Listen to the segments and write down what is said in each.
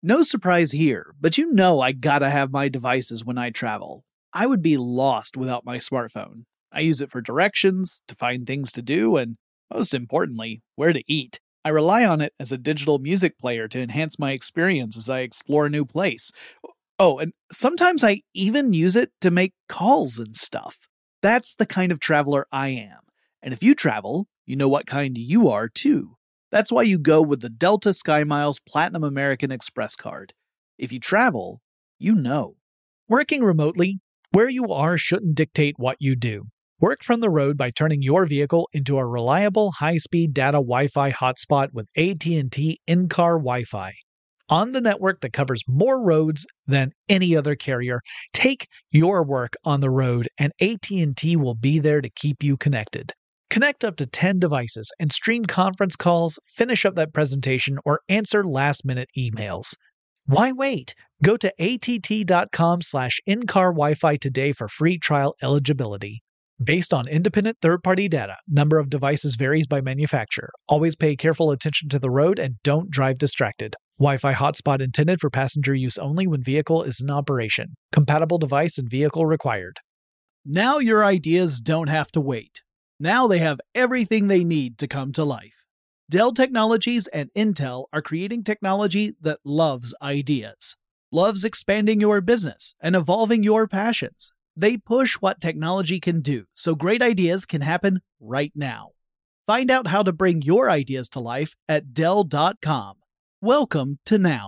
No surprise here, but you know I gotta have my devices when I travel. I would be lost without my smartphone. I use it for directions, to find things to do, and most importantly, where to eat. I rely on it as a digital music player to enhance my experience as I explore a new place. Oh, and sometimes I even use it to make calls and stuff. That's the kind of traveler I am. And if you travel, you know what kind you are too. That's why you go with the Delta SkyMiles Platinum American Express card. If you travel, you know. Working remotely, where you are shouldn't dictate what you do. Work from the road by turning your vehicle into a reliable high-speed data Wi-Fi hotspot with AT&T in-car Wi-Fi. On the network that covers more roads than any other carrier, take your work on the road and AT&T will be there to keep you connected. Connect up to 10 devices and stream conference calls, finish up that presentation, or answer last-minute emails. Why wait? Go to att.com/in-car Wi-Fi today for free trial eligibility. Based on independent third-party data, number of devices varies by manufacturer. Always pay careful attention to the road and don't drive distracted. Wi-Fi hotspot intended for passenger use only when vehicle is in operation. Compatible device and vehicle required. Now your ideas don't have to wait. Now they have everything they need to come to life. Dell Technologies and Intel are creating technology that loves ideas, loves expanding your business and evolving your passions. They push what technology can do, so great ideas can happen right now. Find out how to bring your ideas to life at Dell.com. Welcome to Now.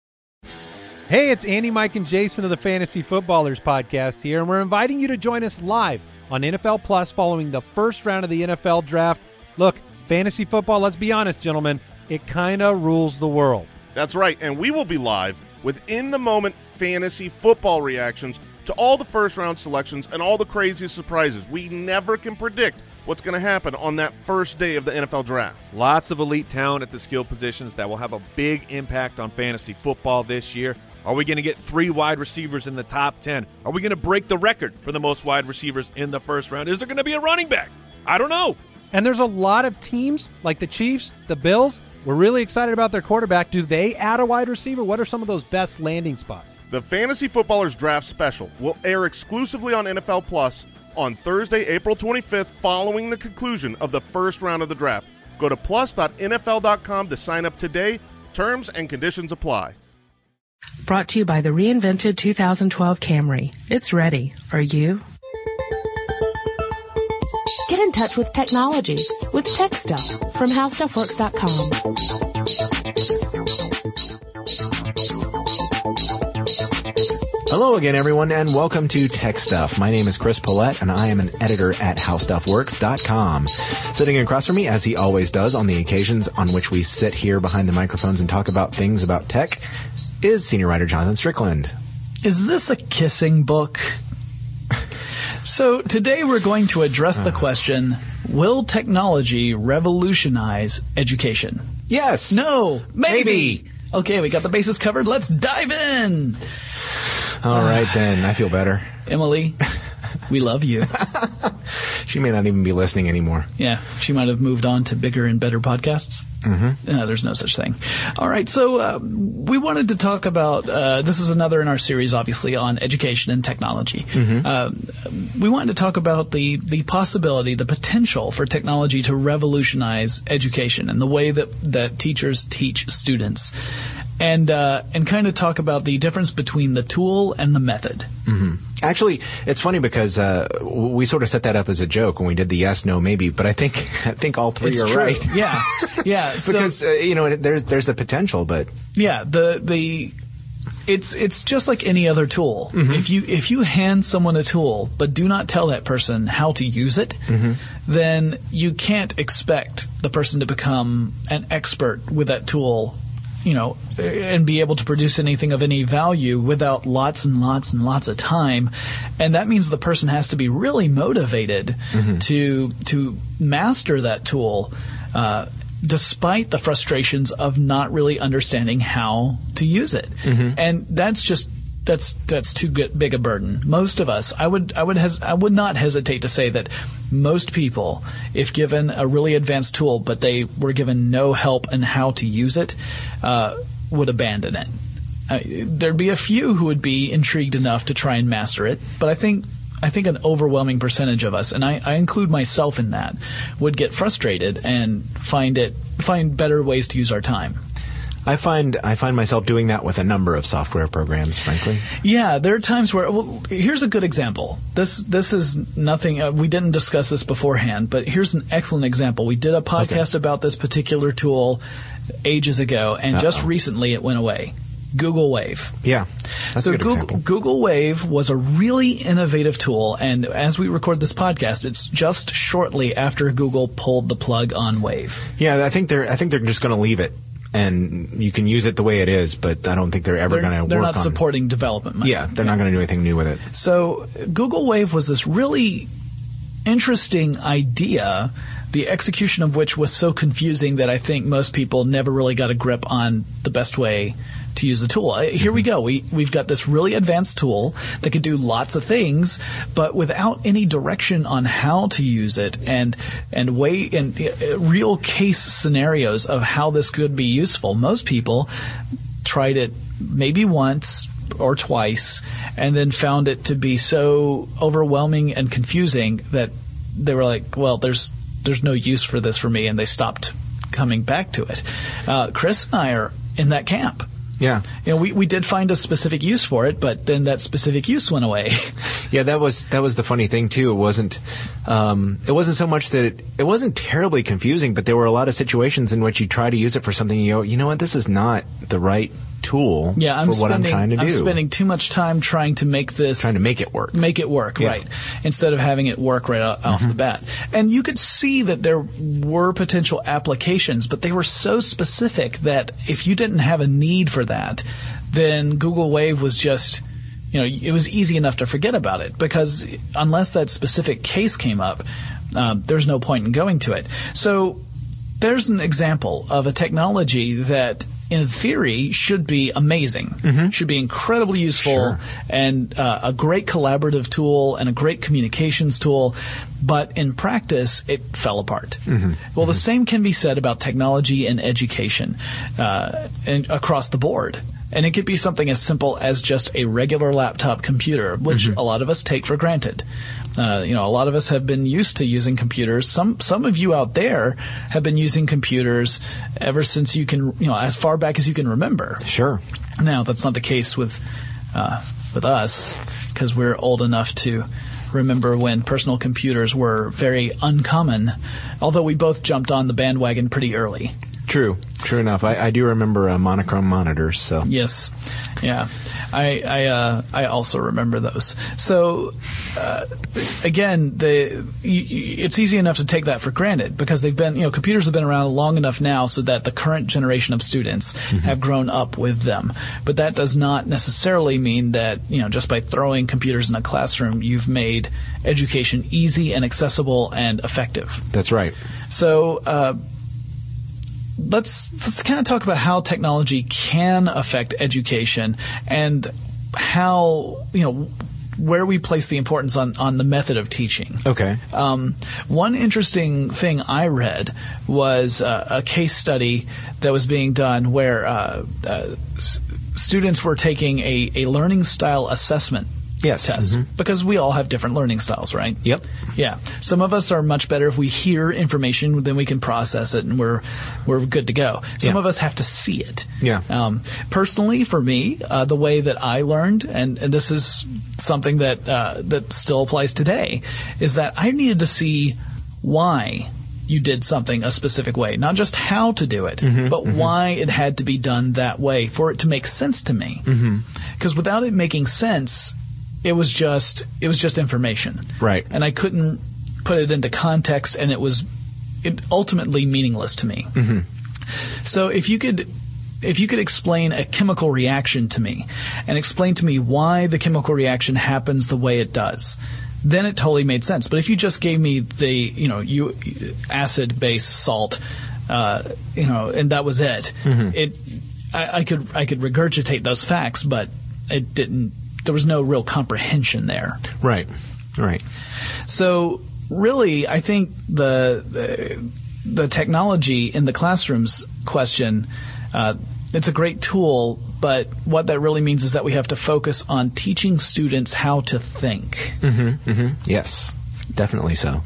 Hey, it's Andy, Mike, and Jason of the Fantasy Footballers podcast here, and we're inviting you to join us live on NFL Plus following the first round of the NFL Draft. Look, fantasy football, let's be honest, gentlemen, it kind of rules the world. That's right, and we will be live with in-the-moment fantasy football reactions to all the first-round selections and all the crazy surprises. We never can predict what's going to happen on that first day of the NFL Draft. Lots of elite talent at the skill positions that will have a big impact on fantasy football this year. Are we going to get 3 wide receivers in the top 10? Are we going to break the record for the most wide receivers in the first round? Is there going to be a running back? I don't know. And there's a lot of teams like the Chiefs, the Bills. We're really excited about their quarterback. Do they add a wide receiver? What are some of those best landing spots? The Fantasy Footballers Draft Special will air exclusively on NFL Plus on Thursday, April 25th, following the conclusion of the first round of the draft. Go to plus.nfl.com to sign up today. Terms and conditions apply. Brought to you by the reinvented 2012 Camry. It's ready. Are you? Get in touch with technology with Tech Stuff from HowStuffWorks.com. Hello again, everyone, and welcome to Tech Stuff. My name is Chris Paulette, and I am an editor at HowStuffWorks.com. Sitting across from me, as he always does on the occasions on which we sit here behind the microphones and talk about things about tech, is senior writer Jonathan Strickland. Is this a kissing book? So today we're going to address the question, will technology revolutionize education? Yes. No. Maybe. Okay, we got the bases covered. Let's dive in. All right, then. I feel better. Emily, we love you. She may not even be listening anymore. Yeah, she might have moved on to bigger and better podcasts. Mm-hmm. There's no such thing. All right, so we wanted to talk about, this is another in our series, obviously, on education and technology. Mm-hmm. We wanted to talk about the possibility, the potential for technology to revolutionize education and the way that teachers teach students. And kind of talk about the difference between the tool and the method. Mm-hmm. Actually, it's funny because we sort of set that up as a joke when we did the yes, no, maybe. But I think all three it's are true. right. Yeah, yeah. Because there's the potential, but yeah, it's just like any other tool. Mm-hmm. If you hand someone a tool but do not tell that person how to use it, mm-hmm. then you can't expect the person to become an expert with that tool. And be able to produce anything of any value without lots and lots and lots of time. And that means the person has to be really motivated mm-hmm. to master that tool, despite the frustrations of not really understanding how to use it. Mm-hmm. And that's too big a burden. Most of us, I would not hesitate to say that most people, if given a really advanced tool, but they were given no help in how to use it, would abandon it. There'd be a few who would be intrigued enough to try and master it, but I think an overwhelming percentage of us, and I include myself in that, would get frustrated and find better ways to use our time. I find myself doing that with a number of software programs, frankly. Yeah, there are times where, well, here's a good example. This is nothing, we didn't discuss this beforehand, but here's an excellent example. We did a podcast about this particular tool ages ago, and just recently it went away. Google Wave. Yeah, that's a good example. Google Wave was a really innovative tool, and as we record this podcast, it's just shortly after Google pulled the plug on Wave. Yeah, I think they're just going to leave it, and you can use it the way it is, but I don't think they're ever going to work on. They're not supporting development money. Yeah, they're not going to do anything new with it. So Google Wave was this really interesting idea, the execution of which was so confusing that I think most people never really got a grip on the best way to use the tool. Here we go. We've got this really advanced tool that can do lots of things, but without any direction on how to use it and real case scenarios of how this could be useful. Most people tried it maybe once or twice and then found it to be so overwhelming and confusing that they were like, well, there's no use for this for me, and they stopped coming back to it. Chris and I are in that camp. Yeah. We did find a specific use for it, but then that specific use went away. Yeah, that was the funny thing too. It wasn't so much that it wasn't terribly confusing, but there were a lot of situations in which you try to use it for something, you know what, this is not the right tool for what I'm trying to do. I'm spending too much time trying to make it work. Make it work, yeah. Right. Instead of having it work right off the bat. And you could see that there were potential applications, but they were so specific that if you didn't have a need for that, then Google Wave was just, it was easy enough to forget about it, because unless that specific case came up, there's no point in going to it. So there's an example of a technology that in theory should be amazing, should be incredibly useful, and a great collaborative tool and a great communications tool, but in practice it fell apart. Well, the same can be said about technology and education and across the board. And it could be something as simple as just a regular laptop computer, which a lot of us take for granted. A lot of us have been used to using computers. Some of you out there have been using computers ever since you can, as far back as you can remember. Sure. Now, that's not the case with us, because we're old enough to remember when personal computers were very uncommon, although we both jumped on the bandwagon pretty early. True enough. I do remember monochrome monitors. So yes, yeah, I also remember those. So again, it's easy enough to take that for granted, because they've been, computers have been around long enough now so that the current generation of students have grown up with them. But that does not necessarily mean that just by throwing computers in a classroom, you've made education easy and accessible and effective. That's right. So. Let's kind of talk about how technology can affect education and how, where we place the importance on the method of teaching. Okay. One interesting thing I read was a case study that was being done where students were taking a learning style assessment test, because we all have different learning styles, right? Yep. Yeah. Some of us are much better if we hear information, then we can process it and we're good to go. Some of us have to see it. Yeah. Personally, for me, the way that I learned, and this is something that still applies today, is that I needed to see why you did something a specific way, not just how to do it, but why it had to be done that way for it to make sense to me. Because without it making sense, it was just information. Right. And I couldn't put it into context, and it ultimately meaningless to me. So if you could explain a chemical reaction to me and explain to me why the chemical reaction happens the way it does, then it totally made sense. But if you just gave me the acid, base, salt, and that was it, I could regurgitate those facts, but it didn't. There was no real comprehension there. Right. So really, I think the technology in the classrooms question, it's a great tool but what that really means is that we have to focus on teaching students how to think. Yes, definitely so.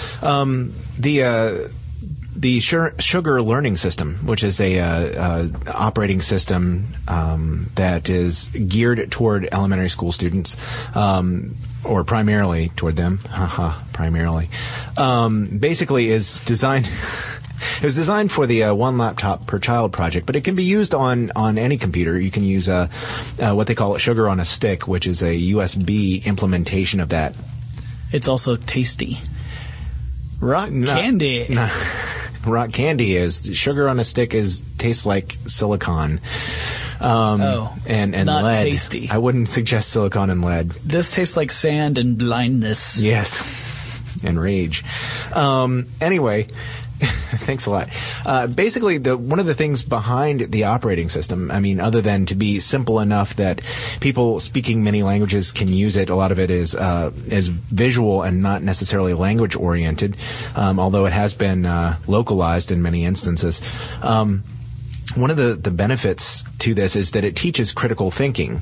The Sugar Learning System, which is a operating system that is geared toward elementary school students, or primarily toward them, primarily, basically is designed. It was designed for the one laptop per child project, but it can be used on any computer. You can use what they call Sugar on a Stick, which is a USB implementation of that. It's also tasty. Rock candy. Rock candy is. Sugar on a Stick tastes like silicon. And not lead. Tasty. I wouldn't suggest silicon and lead. This tastes like sand and blindness. Yes. And rage. Anyway, thanks a lot. Basically, one of the things behind the operating system, I mean, other than to be simple enough that people speaking many languages can use it, a lot of it is visual and not necessarily language oriented, although it has been localized in many instances. One of the benefits to this is that it teaches critical thinking.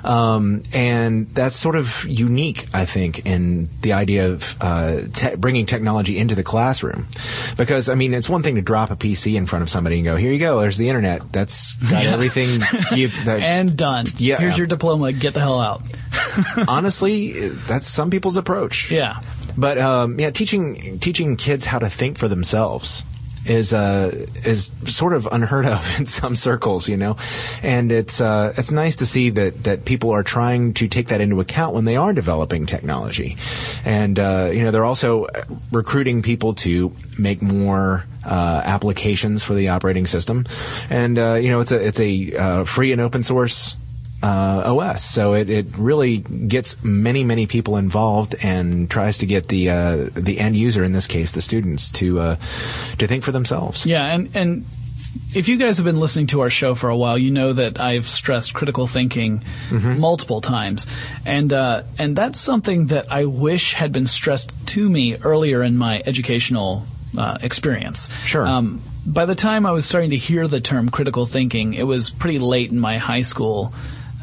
And that's sort of unique, I think, in the idea of bringing technology into the classroom. Because, I mean, it's one thing to drop a PC in front of somebody and go, here you go, there's the internet. That's got everything. And done. Yeah. Here's your diploma. Get the hell out. Honestly, that's some people's approach. Yeah. But, teaching kids how to think for themselves is sort of unheard of in some circles, you know, and it's nice to see that people are trying to take that into account when they are developing technology, and they're also recruiting people to make more applications for the operating system, and it's a free and open source OS, so it really gets many people involved and tries to get the end user, in this case the students, to think for themselves. Yeah, and if you guys have been listening to our show for a while, you know that I've stressed critical thinking multiple times, and that's something that I wish had been stressed to me earlier in my educational experience. Sure. By the time I was starting to hear the term critical thinking, it was pretty late in my high school.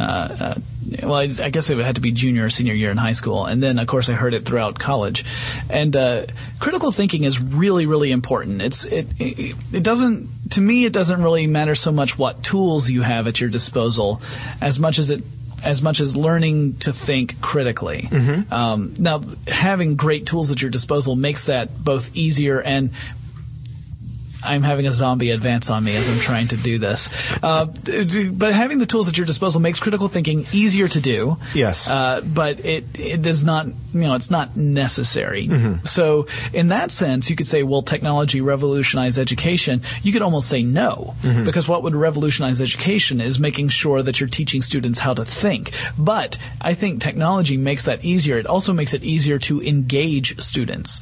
I guess it had to be junior or senior year in high school, and then of course I heard it throughout college. And critical thinking is really, really important. It doesn't, to me, it doesn't really matter so much what tools you have at your disposal, as much as learning to think critically. Now, having great tools at your disposal makes that both easier and. I'm having a zombie advance on me as I'm trying to do this. But having the tools at your disposal makes critical thinking easier to do. Yes. But it does not, it's not necessary. So in that sense, you could say, well, technology revolutionized education. You could almost say no, because what would revolutionize education is making sure that you're teaching students how to think. But I think technology makes that easier. It also makes it easier to engage students.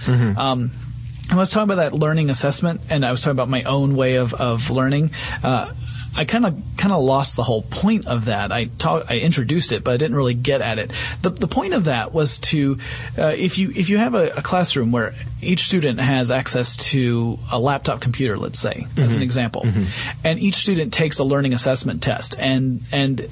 I was talking about that learning assessment, and I was talking about my own way of learning. I kind of lost the whole point of that. I introduced it, but I didn't really get at it. The point of that was to, if you have a classroom where each student has access to a laptop computer, let's say, as an example, and each student takes a learning assessment test, and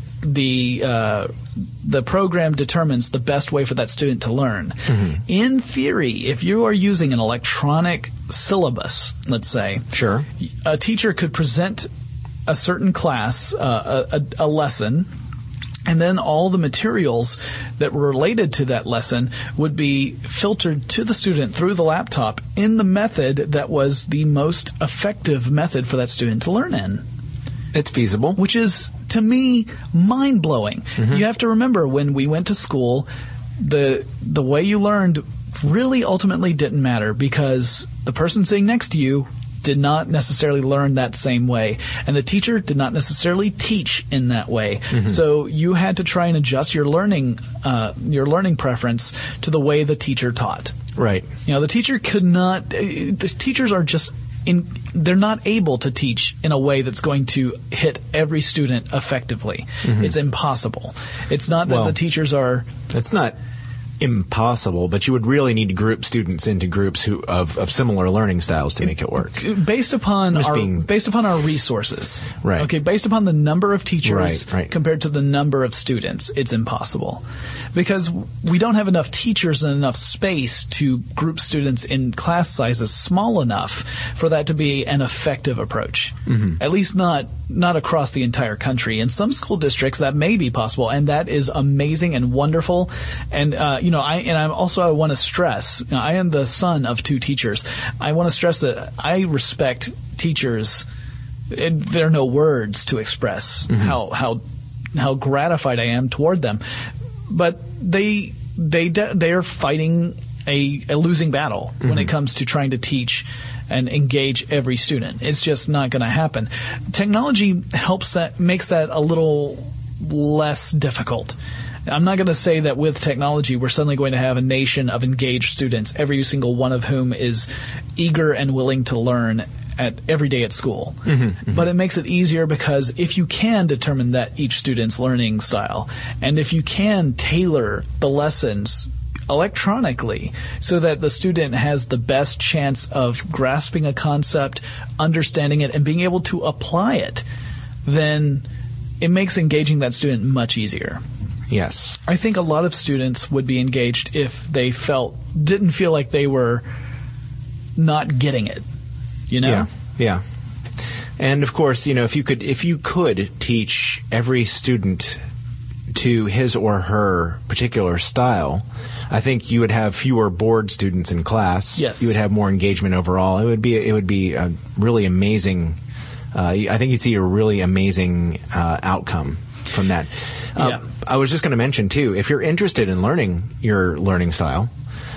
the program determines the best way for that student to learn. In theory, if you are using an electronic syllabus, let's say, sure, a teacher could present a certain class, a lesson, and then all the materials that were related to that lesson would be filtered to the student through the laptop in the method that was the most effective method for that student to learn in. It's feasible. Which is, to me, mind-blowing. You have to remember, when we went to school, the way you learned really ultimately didn't matter, because the person sitting next to you did not necessarily learn that same way, and the teacher did not necessarily teach in that way. So you had to try and adjust your learning preference to the way the teacher taught. Right. The teacher could not. The teachers are just. They're not able to teach in a way that's going to hit every student effectively. It's impossible. It's not that the teachers are. It's not. impossible, but you would really need to group students into groups of similar learning styles to make it work. Based upon our resources. Right. Okay, based upon the number of teachers right. compared to the number of students, it's impossible. Because we don't have enough teachers and enough space to group students in class sizes small enough for that to be an effective approach. Mm-hmm. At least not across the entire country. In some school districts, that may be possible, and that is amazing and wonderful. And I want to stress, I am the son of 2 teachers. I want to stress that I respect teachers. There are no words to express how gratified I am toward them. But they are fighting a losing battle when it comes to trying to teach and engage every student. It's just not going to happen. Technology makes that a little less difficult. I'm not going to say that with technology we're suddenly going to have a nation of engaged students, every single one of whom is eager and willing to learn every day at school. But it makes it easier because if you can determine that each student's learning style, and if you can tailor the lessons electronically so that the student has the best chance of grasping a concept, understanding it, and being able to apply it, then it makes engaging that student much easier. Yes. I think a lot of students would be engaged if they didn't feel like they were not getting it. You know? Yeah. And of course, if you could teach every student to his or her particular style, I think you would have fewer bored students in class. Yes. You would have more engagement overall. It would be a really amazing. I think you'd see a really amazing outcome from that. I was just going to mention too, if you're interested in learning your learning style,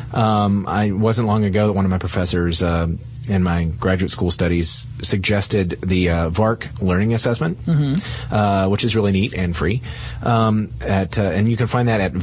I wasn't long ago that one of my professors in my graduate school studies suggested the VARK learning assessment, which is really neat and free. And you can find that at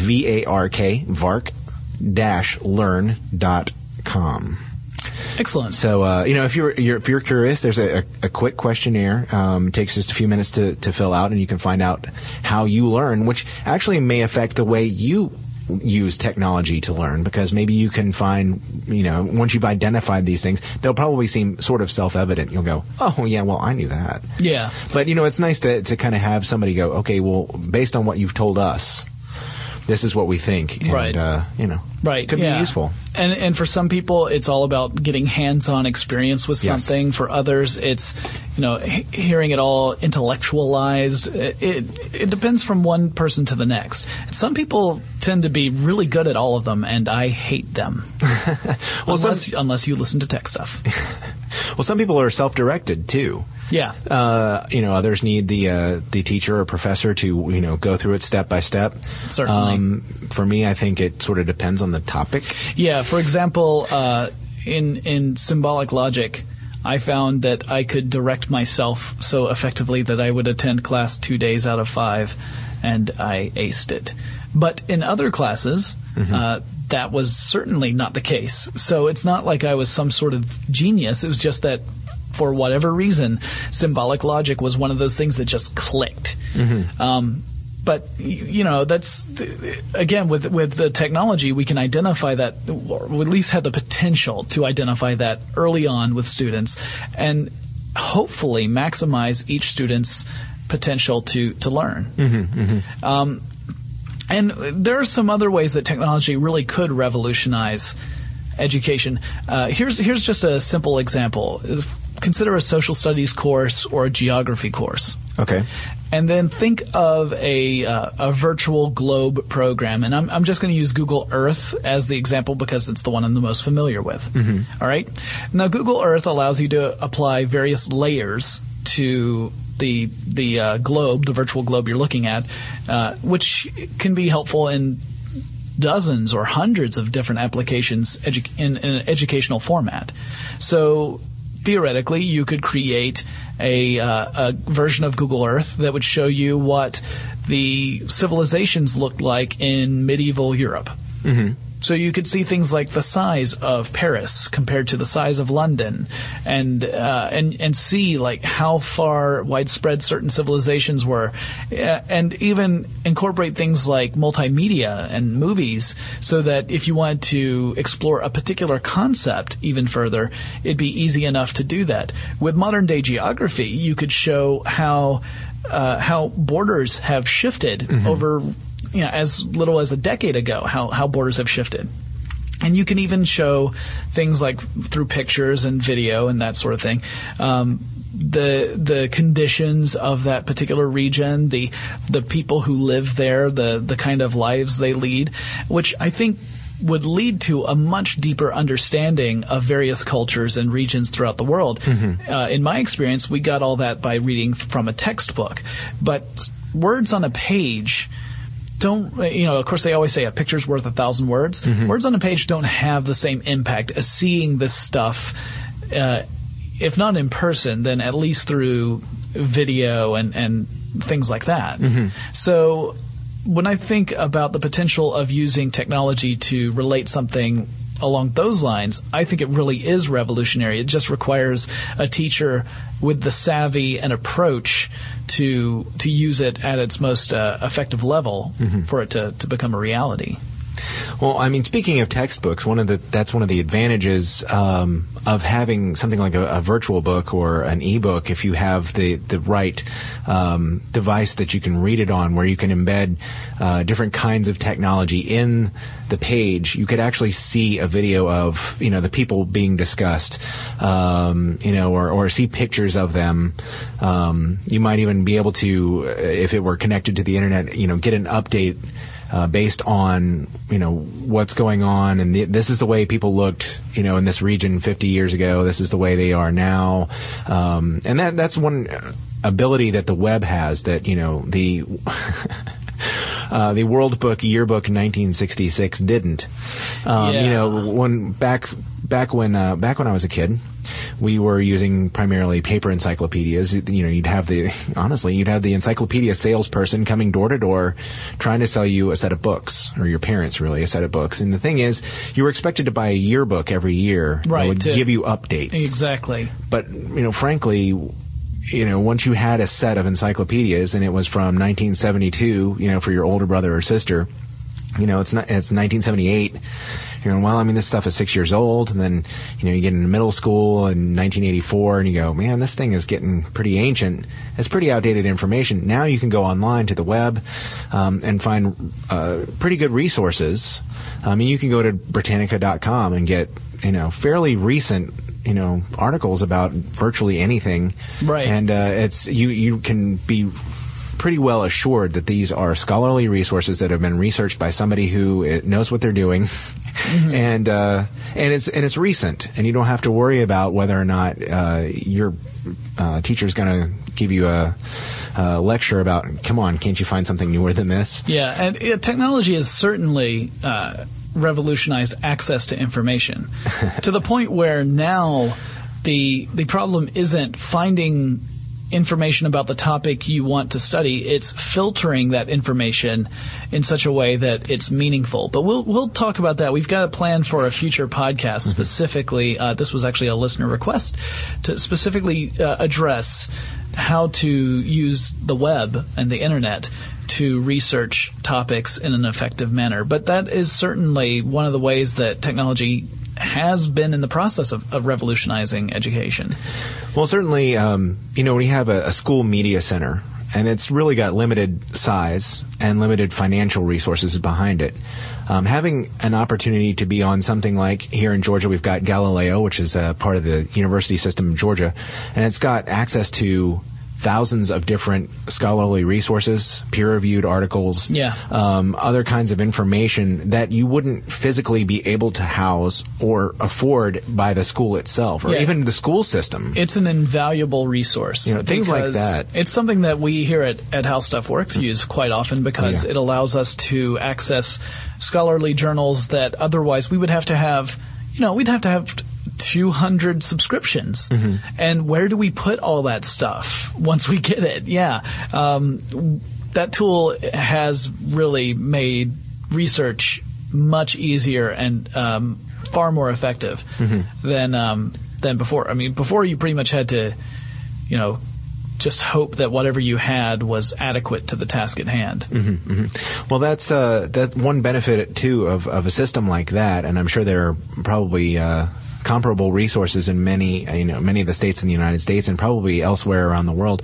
vark-learn.com. Excellent. So, if you're curious, there's a quick questionnaire. It takes just a few minutes to fill out, and you can find out how you learn, which actually may affect the way you use technology to learn, because maybe you can find, once you've identified these things, they'll probably seem sort of self-evident. You'll go, oh, yeah, well, I knew that. Yeah. But, it's nice to kind of have somebody go, okay, well, based on what you've told us, this is what we think. And, right. It could be useful. And for some people, it's all about getting hands-on experience with something. Yes. For others, it's, hearing it all intellectualized. It depends from one person to the next. Some people tend to be really good at all of them, and I hate them. Unless you listen to tech stuff. Well, some people are self-directed too. Yeah. Others need the teacher or professor to, go through it step by step. Certainly. For me, I think it sort of depends on the topic. Yeah. For example, in symbolic logic, I found that I could direct myself so effectively that I would attend class 2 days out of 5, and I aced it. But in other classes, that was certainly not the case. So it's not like I was some sort of genius. It was just that, for whatever reason, symbolic logic was one of those things that just clicked. But, that's, again, with the technology, we can identify that, or at least have the potential to identify that early on with students, and hopefully maximize each student's potential to learn. And there are some other ways that technology really could revolutionize education. Here's just a simple example. Consider a social studies course or a geography course. Okay. And then think of a virtual globe program. And I'm just going to use Google Earth as the example because it's the one I'm the most familiar with. All right? Now, Google Earth allows you to apply various layers to the globe, the virtual globe you're looking at, which can be helpful in dozens or hundreds of different applications in an educational format. So theoretically, you could create a version of Google Earth that would show you what the civilizations looked like in medieval Europe. So you could see things like the size of Paris compared to the size of London, and see like how far widespread certain civilizations were, and even incorporate things like multimedia and movies, so that if you wanted to explore a particular concept even further, it'd be easy enough to do that. With modern day geography, you could show how borders have shifted over, as little as a decade ago, how borders have shifted. And you can even show things like through pictures and video and that sort of thing, the conditions of that particular region, the people who live there, the kind of lives they lead, which I think would lead to a much deeper understanding of various cultures and regions throughout the world. In my experience, we got all that by reading from a textbook, but words on a page don't, of course they always say a picture's worth 1,000 words. Words on a page don't have the same impact as seeing this stuff, if not in person, then at least through video and things like that. So when I think about the potential of using technology to relate something along those lines, I think it really is revolutionary. It just requires a teacher with the savvy and approach to use it at its most effective level for it to become a reality. Well, I mean, speaking of textbooks, that's one of the advantages of having something like a virtual book or an ebook. If you have the right device that you can read it on, where you can embed different kinds of technology in the page, you could actually see a video of the people being discussed, or see pictures of them. You might even be able to, if it were connected to the internet, get an update based on what's going on, and this is the way people looked in this region 50 years ago. This is the way they are now, and that's one ability that the web has that the the World Book Yearbook in 1966 didn't. Back when I was a kid, we were using primarily paper encyclopedias. You'd have the encyclopedia salesperson coming door to door trying to sell you a set of books, or your parents really a set of books. And the thing is, you were expected to buy a yearbook every year that would give you updates. Exactly. But frankly, once you had a set of encyclopedias and it was from 1972, for your older brother or sister, it's 1978. This stuff is 6 years old. And then, you get into middle school in 1984 and you go, man, this thing is getting pretty ancient. It's pretty outdated information. Now you can go online to the web, and find, pretty good resources. You can go to Britannica.com and get, fairly recent, articles about virtually anything. Right. And, you can be pretty well assured that these are scholarly resources that have been researched by somebody who knows what they're doing. And it's recent, and you don't have to worry about whether or not your teacher's going to give you a lecture about, come on, can't you find something newer than this? Yeah, and technology has certainly revolutionized access to information to the point where now the problem isn't finding information about the topic you want to study. It's filtering that information in such a way that it's meaningful. But we'll talk about that. We've got a plan for a future podcast specifically. This was actually a listener request to specifically address how to use the web and the internet to research topics in an effective manner. But that is certainly one of the ways that technology has been in the process of revolutionizing education. Well, certainly, when you have a school media center, and it's really got limited size and limited financial resources behind it, having an opportunity to be on something like, here in Georgia, we've got Galileo, which is a part of the university system of Georgia, and it's got access to thousands of different scholarly resources, peer-reviewed articles, other kinds of information that you wouldn't physically be able to house or afford by the school itself, or even the school system. It's an invaluable resource. Things like that. It's something that we here at How Stuff Works use quite often because it allows us to access scholarly journals that otherwise we would have to have, we'd have to have 200 subscriptions. And where do we put all that stuff once we get it? That tool has really made research much easier and far more effective than before. I mean, before you pretty much had to, just hope that whatever you had was adequate to the task at hand. Well, that's one benefit too of a system like that, and I'm sure there are probably comparable resources in many of the states in the United States and probably elsewhere around the world.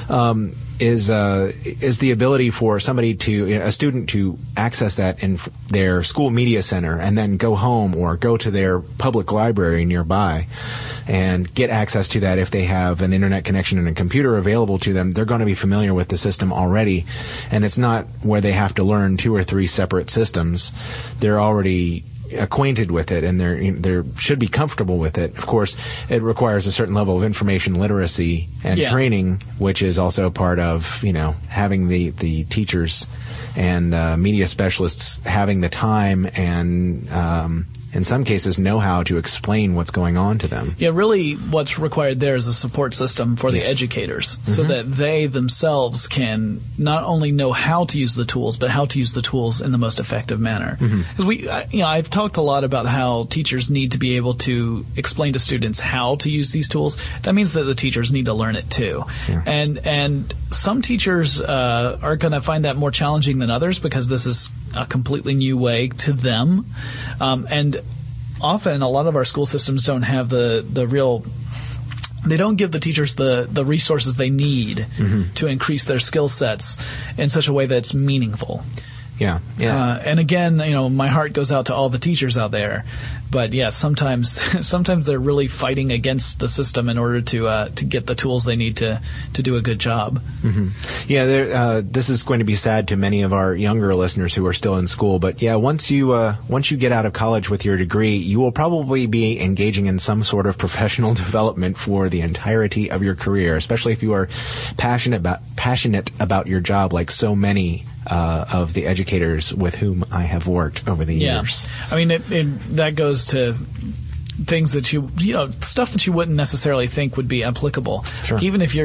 Is the ability for a student to access that in their school media center and then go home or go to their public library nearby and get access to that. If they have an internet connection and a computer available to them, they're going to be familiar with the system already, and it's not where they have to learn 2 or 3 separate systems. They're already acquainted with it, and they should be comfortable with it. Of course, it requires a certain level of information literacy and training, which is also part of having the teachers and media specialists having the time and in some cases know how to explain what's going on to them. Yeah, really what's required there is a support system for the educators so that they themselves can not only know how to use the tools, but how to use the tools in the most effective manner. Because I've talked a lot about how teachers need to be able to explain to students how to use these tools. That means that the teachers need to learn it too. Yeah. And some teachers are going to find that more challenging than others because this is a completely new way to them. And often a lot of our school systems don't have the real – they don't give the teachers the resources they need to increase their skill sets in such a way that's meaningful. Yeah. And again, my heart goes out to all the teachers out there. But yeah, sometimes they're really fighting against the system in order to get the tools they need to do a good job. Yeah, this is going to be sad to many of our younger listeners who are still in school. But yeah, once you get out of college with your degree, you will probably be engaging in some sort of professional development for the entirety of your career, especially if you are passionate about your job, like so many of the educators with whom I have worked over the years. I mean, that goes to things that stuff that you wouldn't necessarily think would be applicable. Sure. Even if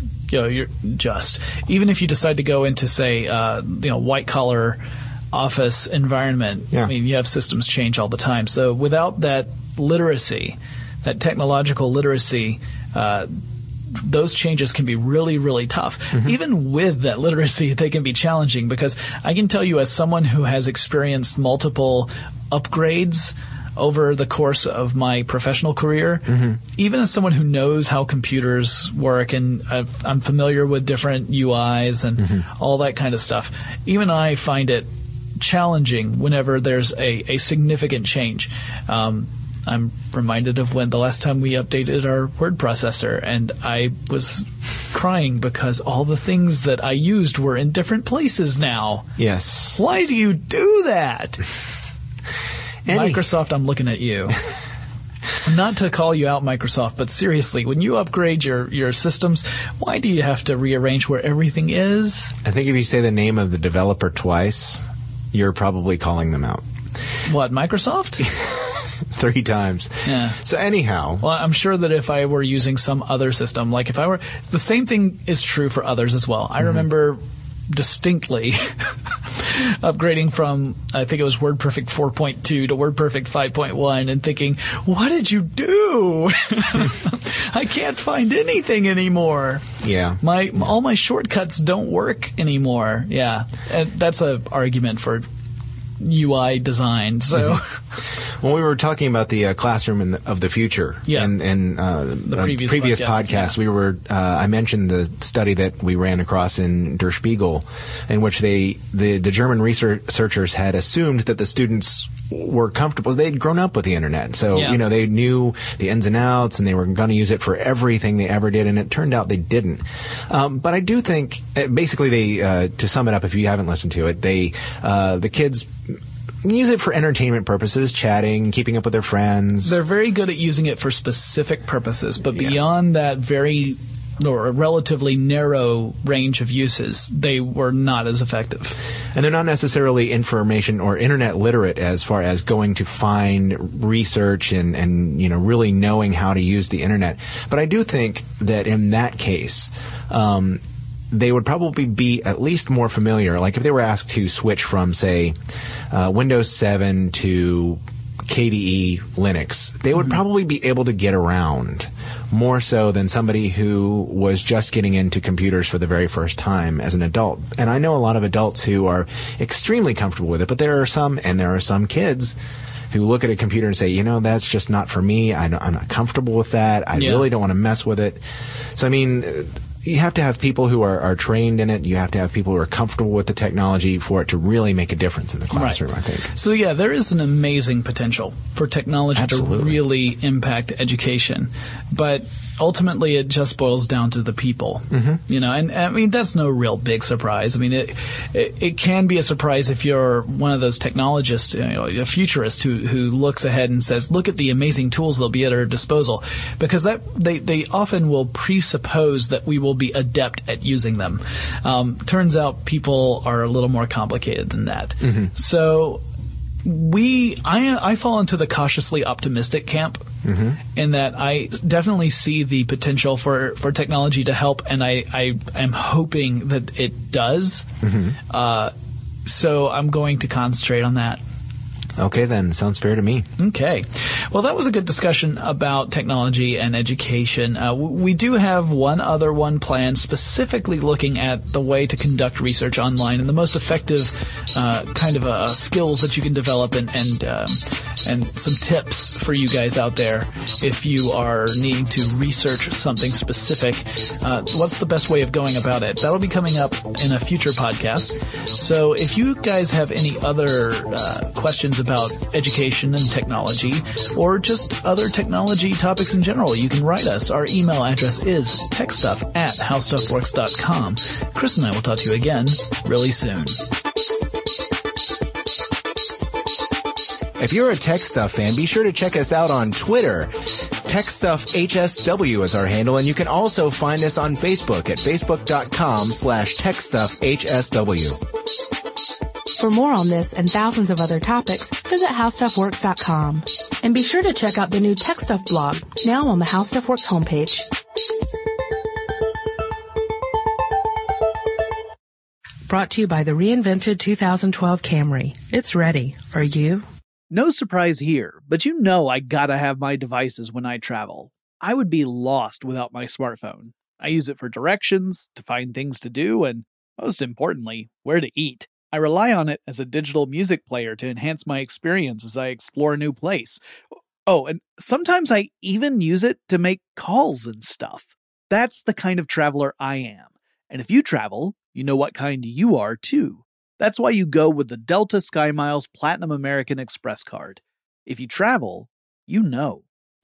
even if you decide to go into, say, white collar office environment. I mean, you have systems change all the time. So without that literacy, that technological literacy, those changes can be really, really tough. Even with that literacy, they can be challenging because I can tell you, as someone who has experienced multiple upgrades over the course of my professional career, even as someone who knows how computers work and I'm familiar with different UIs and all that kind of stuff, even I find it challenging whenever there's a significant change. I'm reminded of when the last time we updated our word processor, and I was crying because all the things that I used were in different places now. Yes. Why do you do that? Microsoft, I'm looking at you. Not to call you out, Microsoft, but seriously, when you upgrade your systems, why do you have to rearrange where everything is? I think if you say the name of the developer twice, you're probably calling them out. What, Microsoft? 3 times. Yeah. So anyhow. Well, I'm sure that if I were using some other system, like if I were, the same thing is true for others as well. I remember distinctly upgrading from, I think it was WordPerfect 4.2 to WordPerfect 5.1 and thinking, what did you do? I can't find anything anymore. Yeah. All my shortcuts don't work anymore. Yeah. And that's an argument for UI design. So when we were talking about the classroom of the future in the previous podcast, we were I mentioned the study that we ran across in Der Spiegel, in which the German researchers had assumed that the students were comfortable. They'd grown up with the internet, so they knew the ins and outs, and they were going to use it for everything they ever did. And it turned out they didn't. But I do think, basically, they to sum it up, if you haven't listened to it, the kids use it for entertainment purposes, chatting, keeping up with their friends. They're very good at using it for specific purposes, but beyond that very or a relatively narrow range of uses, they were not as effective. And they're not necessarily information or internet literate as far as going to find research and really knowing how to use the internet. But I do think that in that case, they would probably be at least more familiar. Like if they were asked to switch from, say, Windows 7 to KDE Linux, they would probably be able to get around more so than somebody who was just getting into computers for the very first time as an adult. And I know a lot of adults who are extremely comfortable with it, but there are some kids who look at a computer and say, you know, that's just not for me. I'm not comfortable with that. I really don't want to mess with it. So, I mean, you have to have people who are trained in it. You have to have people who are comfortable with the technology for it to really make a difference in the classroom, I think. So, yeah, there is an amazing potential for technology to really impact education. But ultimately, it just boils down to the people, you know, and I mean, that's no real big surprise. I mean, it can be a surprise if you're one of those technologists, you know, a futurist who looks ahead and says, look at the amazing tools they'll be at our disposal, because that they often will presuppose that we will be adept at using them. Turns out people are a little more complicated than that. So I fall into the cautiously optimistic camp in that I definitely see the potential for technology to help, and I am hoping that it does. So I'm going to concentrate on that. Okay, then. Sounds fair to me. Okay. Well, that was a good discussion about technology and education. We do have one other one planned specifically looking at the way to conduct research online and the most effective kind of skills that you can develop and some tips for you guys out there if you are needing to research something specific. What's the best way of going about it? That'll be coming up in a future podcast. So if you guys have any other questions about education and technology, or just other technology topics in general, you can write us. Our email address is techstuff@howstuffworks.com. Chris and I will talk to you again really soon. If you're a Tech Stuff fan, be sure to check us out on Twitter. TechStuffHSW is our handle, and you can also find us on Facebook at facebook.com/TechStuffHSW. For more on this and thousands of other topics, visit HowStuffWorks.com. And be sure to check out the new Tech Stuff blog, now on the How Stuff Works homepage. Brought to you by the reinvented 2012 Camry. It's ready. Are you? No surprise here, but you know I gotta have my devices when I travel. I would be lost without my smartphone. I use it for directions, to find things to do, and most importantly, where to eat. I rely on it as a digital music player to enhance my experience as I explore a new place. Oh, and sometimes I even use it to make calls and stuff. That's the kind of traveler I am. And if you travel, you know what kind you are too. That's why you go with the Delta SkyMiles Platinum American Express card. If you travel, you know.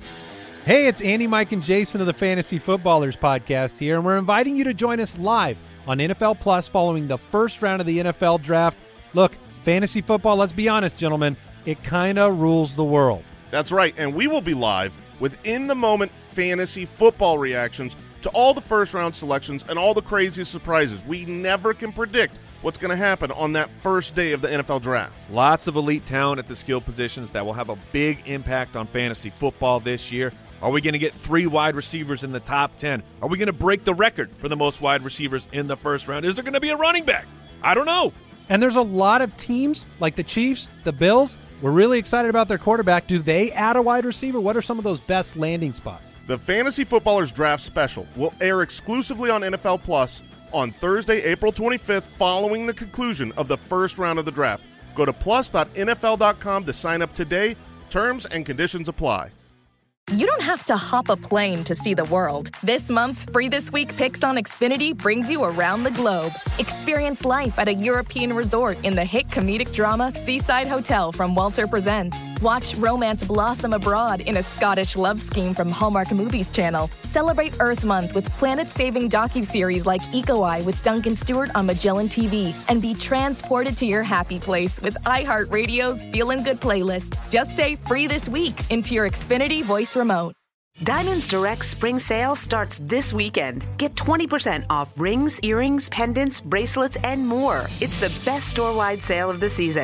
Hey, it's Andy, Mike, and Jason of the Fantasy Footballers podcast here, and we're inviting you to join us live on NFL Plus following the first round of the NFL Draft. Look, fantasy football, let's be honest, gentlemen, it kind of rules the world. That's right, and we will be live with in-the-moment fantasy football reactions to all the first-round selections and all the crazy surprises. We never can predict what's going to happen on that first day of the NFL Draft. Lots of elite talent at the skill positions that will have a big impact on fantasy football this year. Are we going to get 3 wide receivers in the top 10? Are we going to break the record for the most wide receivers in the first round? Is there going to be a running back? I don't know. And there's a lot of teams like the Chiefs, the Bills. We're really excited about their quarterback. Do they add a wide receiver? What are some of those best landing spots? The Fantasy Footballers Draft Special will air exclusively on NFL Plus on Thursday, April 25th, following the conclusion of the first round of the draft. Go to plus.nfl.com to sign up today. Terms and conditions apply. You don't have to hop a plane to see the world. This month's Free This Week picks on Xfinity brings you around the globe. Experience life at a European resort in the hit comedic drama Seaside Hotel from Walter Presents. Watch romance blossom abroad in a Scottish love scheme from Hallmark Movies Channel. Celebrate Earth Month with planet-saving docuseries like Eco Eye with Duncan Stewart on Magellan TV. And be transported to your happy place with iHeartRadio's Feelin' Good playlist. Just say Free This Week into your Xfinity voice remote. Diamonds Direct Spring Sale starts this weekend. Get 20% off rings, earrings, pendants, bracelets, and more. It's the best store-wide sale of the season.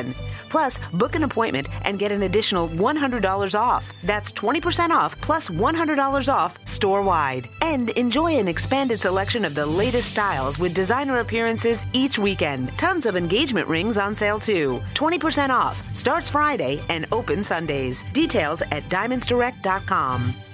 Plus, book an appointment and get an additional $100 off. That's 20% off plus $100 off store-wide. And enjoy an expanded selection of the latest styles with designer appearances each weekend. Tons of engagement rings on sale too. 20% off. Starts Friday and opens Sundays. Details at diamondsdirect.com.